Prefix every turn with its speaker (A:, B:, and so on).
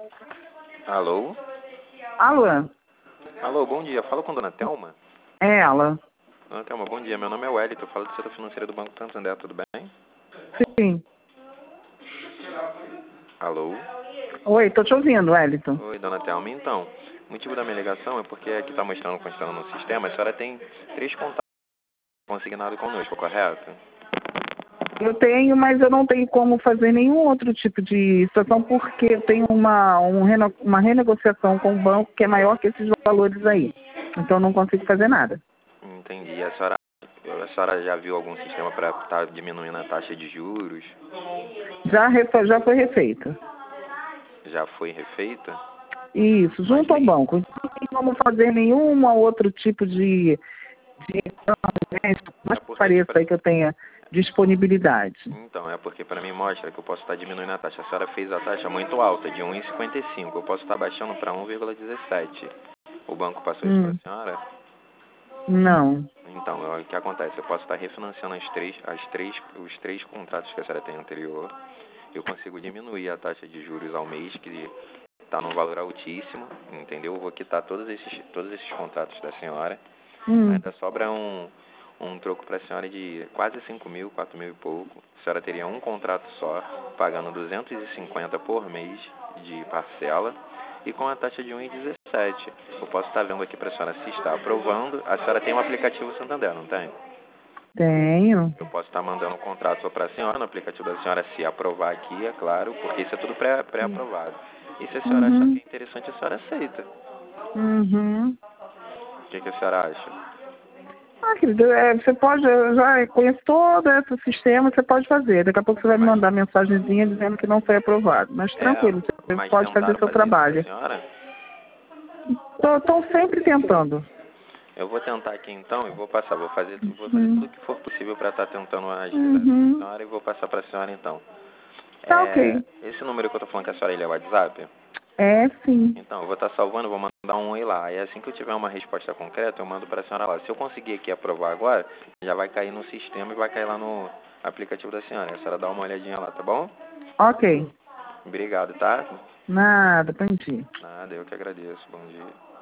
A: Alô?
B: Alô?
A: Alô, bom dia. Falo com a dona Thelma.
B: É ela.
A: Dona Thelma, bom dia. Meu nome é Wellington. Eu falo do setor financeiro do Banco Santander. Tudo bem?
B: Sim.
A: Alô?
B: Oi, tô te ouvindo, Wellington.
A: Oi, dona Thelma. Então, o motivo da minha ligação é porque aqui está constando no sistema. A senhora tem 3 contatos consignados conosco, correto?
B: Eu tenho, mas eu não tenho como fazer nenhum outro tipo de situação porque eu tenho uma renegociação com o banco que é maior que esses valores aí. Então eu não consigo fazer nada.
A: Entendi. A senhora já viu algum sistema para estar diminuindo a taxa de juros?
B: Já foi refeita.
A: Já foi refeita?
B: Isso,
A: Mas
B: junto ao banco. Então não tem como fazer nenhum outro tipo de mais que pareça aí que eu tenha disponibilidade.
A: Então, é porque para mim mostra que eu posso estar diminuindo a taxa. A senhora fez a taxa muito alta, de 1,55. Eu posso estar baixando para 1,17. O banco passou isso para a senhora?
B: Não.
A: Então, o que acontece? Eu posso estar refinanciando os três contratos que a senhora tem anterior. Eu consigo diminuir a taxa de juros ao mês, que está num valor altíssimo, entendeu? Eu vou quitar todos esses contratos da senhora. Ainda sobra um troco para a senhora de quase 5 mil, 4 mil e pouco. A senhora teria um contrato só, pagando 250 por mês de parcela e com a taxa de 1,17. Eu posso estar vendo aqui para a senhora se está aprovando. A senhora tem um aplicativo Santander, não tem?
B: Tenho.
A: Eu posso estar mandando um contrato para a senhora no aplicativo da senhora se aprovar aqui, é claro, porque isso é tudo pré-aprovado. E se a senhora achar que é interessante, a senhora aceita. O que a senhora acha?
B: Ah, querido, você pode, eu já conheço todo esse sistema, você pode fazer. Daqui a pouco você vai me mandar mensagenzinha dizendo que não foi aprovado. Mas tranquilo, você
A: Mas
B: pode fazer
A: tentaram
B: o seu
A: fazer isso para a
B: trabalho.
A: senhora?
B: Estou sempre tentando.
A: Eu vou tentar aqui então e vou fazer tudo que for possível para estar tentando agilizar isso para a senhora e vou passar para a senhora então.
B: Tá ok.
A: Esse número que eu tô falando com a senhora, ele é o WhatsApp?
B: É sim.
A: Então, eu vou estar salvando, vou mandar um oi lá. E assim que eu tiver uma resposta concreta, eu mando para a senhora lá. Se eu conseguir aqui aprovar agora, já vai cair no sistema e vai cair lá no aplicativo da senhora. A senhora dá uma olhadinha lá, tá bom?
B: Ok.
A: Obrigado, tá?
B: Nada, bom dia.
A: Nada, eu que agradeço. Bom dia.